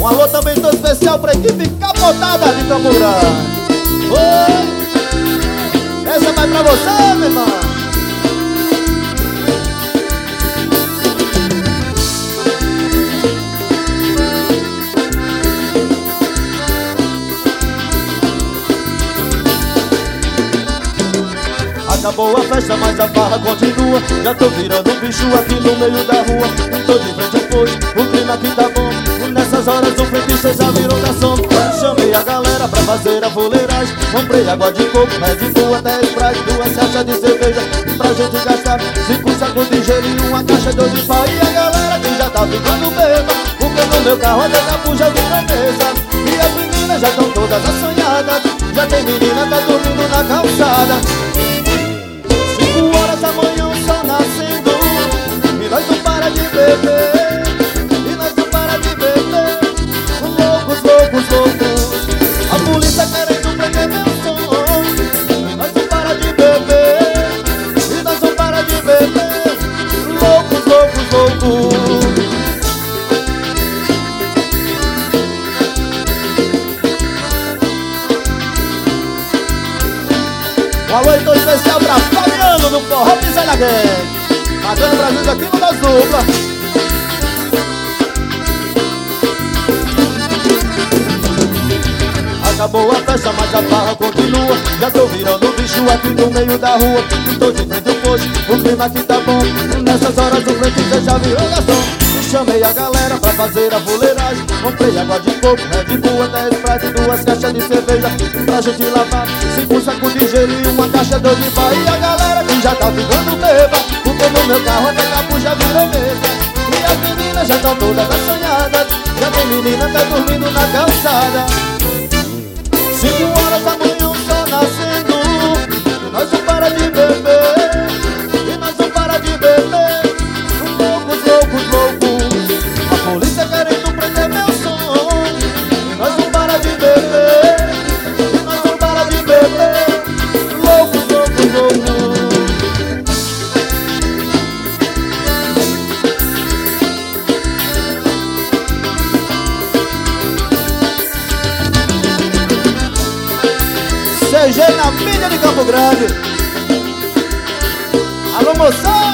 Um alô também todo especial pra equipe capotada de Campo Grande. Oi! Essa vai pra você, meu irmão. Acabou a festa, mas a farra continua. Já tô virando um bicho aqui no meio da rua. Tô de frente ao posto, o clima aqui tá bom. Nessas horas o frentista já virou garçom. Chamei a galera pra fazer a fuleiragem. Comprei água de coco, Red Bull, até Sprite, 2 caixas de cerveja pra gente gastar. 5 sacos de gelo e uma caixa de 2 de pau. E a galera que já tá ficando bêbada, porque no meu carro até capucha virou mesa. E as meninas já estão todas assanhadas. Já tem menina tá dormindo na calçada. 5 horas da manhã o sol nascendo e nós não para de beber. E nós não para de beber. Loucos, loucos, loucos. A polícia querendo prender meu som. E nós não para de beber. E nós não para de beber. Loucos, loucos, loucos. Um alô então especial pra Fabiano do Forró Pisar na Gang. Pagando Brasil aqui no das duplas. Acabou a festa, mas a farra continua. Já tô virando bicho aqui no meio da rua. Tô de frente ao posto, o clima aqui tá bom. Nessas horas o frentista já virou garçom. Chamei a galera pra fazer a fuleiragem. Comprei água de coco, Red Bull, até Sprite, 2 caixas de cerveja pra gente lavar. 5 sacos de gelo e uma caixa de 2 de pau. E a galera que já tá ficando bêbada, porque no meu carro até capucha virou mesa. E as meninas já estão todas assanhadas. Já tem menina tá dormindo na calçada. 5 horas da manhã o sol nascendo e nós não para de beber. E nós não para de beber. Loucos, loucos, loucos. A polícia querendo prender meu som. E nós não para de beber. E nós não para de beber. Loucos, loucos, loucos. CG na mídia de Campo Grande. Alô, moção!